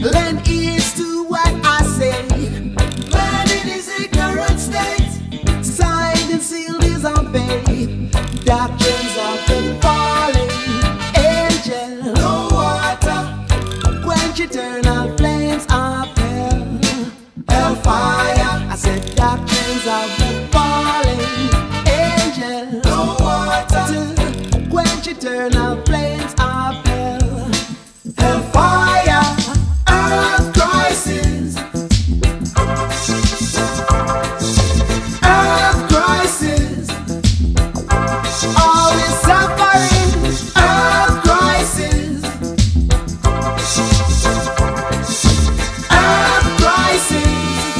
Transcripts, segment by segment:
Lend ears to what I say. Man in his ignorant state, signed and sealed his own fate. Doctrines of the fallen angel. No water, quench eternal flames of hell. Hellfire. I said doctrines of the fallen angel. No water to quench eternal flames of hell. Hellfire. Earth crisis. Earth crisis. All is suffering. Earth crisis. Earth crisis.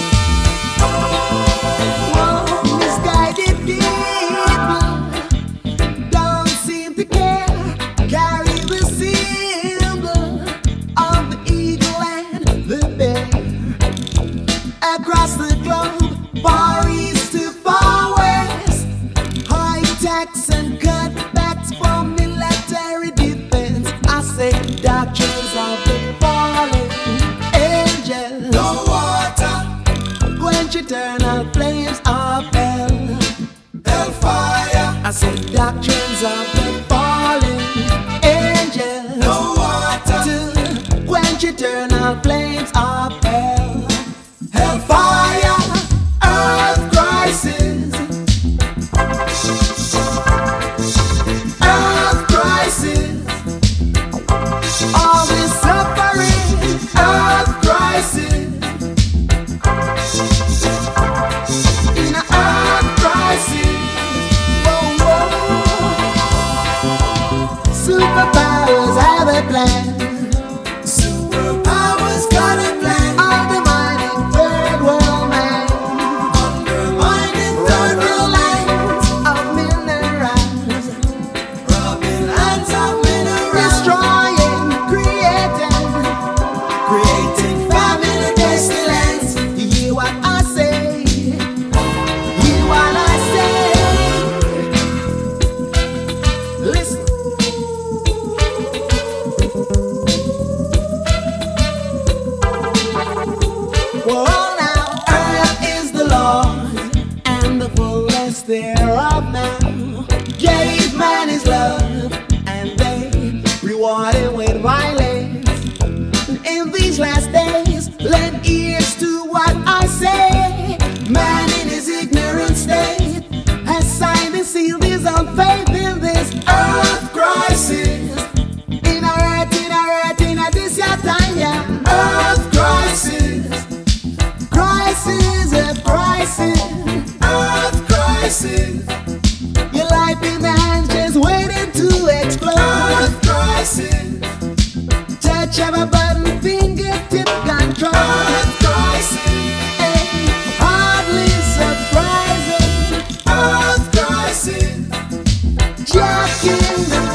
Whoa, misguided people don't seem to care. Carry the symbol of the eagle and the bear across the globe, far east to far west. High tax and cutbacks for military defense. I say doctrines of the fallen angel. No water, quench eternal flames of hell. Hellfire. I say doctrines of the fallen angel. No water to quench eternal flames of hell. Hellfire. Earth crisis. Earth crisis. All this suffering. Earth crisis. In an earth crisis. Whoa, whoa. Superpowers have a plan. Superpowers got a plan. Undermining third world man. Undermining third world lands of minerals. Robbing lands of minerals. Destroying, creating famine and pestilence. You hear what I say? Hear what I say? Listen. Well, now earth is the Lord, and the fullness thereof now. Gave man his love, and they rewarded with violence. In these last days, lend ears to what I say. Man in his ignorant state has signed and sealed his own faith in this earth crisis. In a this your time, yeah. Earth crisis. Crisis, a crisis. Earth crisis. Your life in the hands just waiting to explode. Earth crisis. Touch of a button, fingertip control. Earth crisis. Hey, hardly surprising. Earth crisis. Jack in the